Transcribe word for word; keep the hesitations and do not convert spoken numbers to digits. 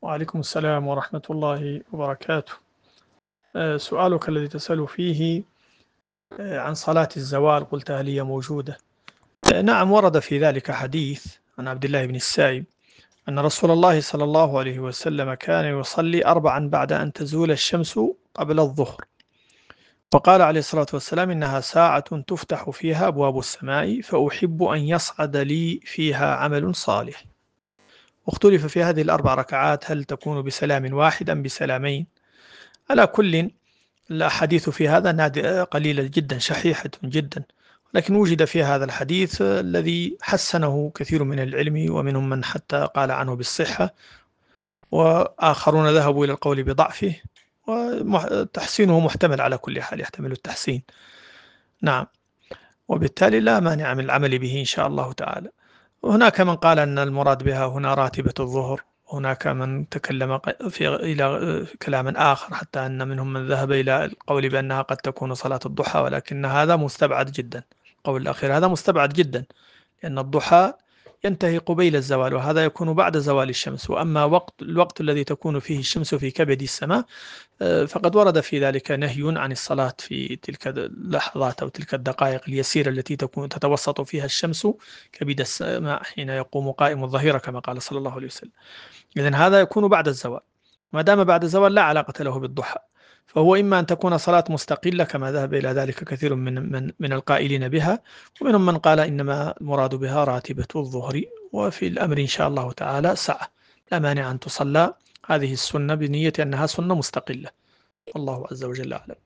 وعليكم السلام ورحمة الله وبركاته. آه، سؤالك الذي تسأل فيه آه، عن صلاة الزوال، قلت هل هي موجودة؟ آه، نعم، ورد في ذلك حديث عن عبد الله بن السائب أن رسول الله صلى الله عليه وسلم كان يصلي أربعا بعد أن تزول الشمس قبل الظهر، وقال عليه الصلاة والسلام: إنها ساعة تفتح فيها أبواب السماء، فأحب أن يصعد لي فيها عمل صالح. واختلف في هذه الأربع ركعات هل تكون بسلام واحد أم بسلامين. على كل، الأحاديث في هذا نادرة قليلة جدا، شحيحة جدا، لكن وجد في هذا الحديث الذي حسنه كثير من العلم، ومنهم من حتى قال عنه بالصحة، وآخرون ذهبوا إلى القول بضعفه، وتحسينه محتمل على كل حال، يحتمل التحسين. نعم، وبالتالي لا مانع من العمل به إن شاء الله تعالى. وهناك من قال أن المراد بها هنا راتبة الظهر، هناك من تكلم ق- في إلى كلام آخر، حتى أن منهم من ذهب إلى القول بأنها قد تكون صلاة الضحى، ولكن هذا مستبعد جدا. القول الأخير هذا مستبعد جدا، لأن الضحى ينتهي قبيل الزوال، وهذا يكون بعد زوال الشمس. وأما وقت الوقت الذي تكون فيه الشمس في كبد السماء، آه، فقد ورد في ذلك نهي عن الصلاة في تلك اللحظات أو تلك الدقائق اليسيرة التي تكون تتوسط فيها الشمس كبد السماء حين يقوم قائم الظهيرة، كما قال صلى الله عليه وسلم. إذن هذا يكون بعد الزوال، ما دام بعد الزوال لا علاقة له بالضحى، فهو إما أن تكون صلاة مستقلة كما ذهب إلى ذلك كثير من من من القائلين بها، ومنهم من قال إنما المراد بها راتبة الظهر. وفي الأمر إن شاء الله تعالى سعة، لا مانع أن تصلى هذه السنة بنية أنها سنة مستقلة. الله عز وجل أعلم.